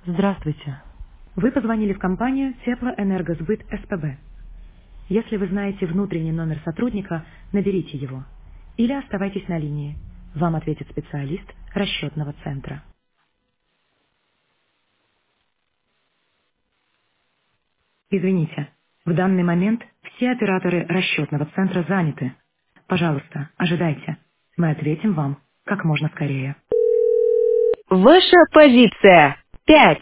Здравствуйте. Вы позвонили в компанию Теплоэнергосбыт СПБ. Если вы знаете внутренний номер сотрудника, наберите его. Или оставайтесь на линии. Вам ответит специалист расчетного центра. Извините, в данный момент все операторы расчетного центра заняты. Пожалуйста, ожидайте. Мы ответим вам как можно скорее. Ваша позиция 5.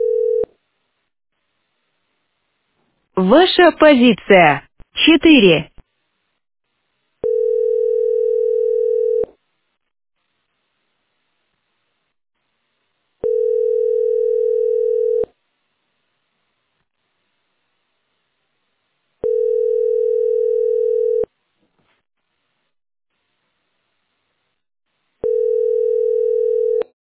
Ваша позиция 4.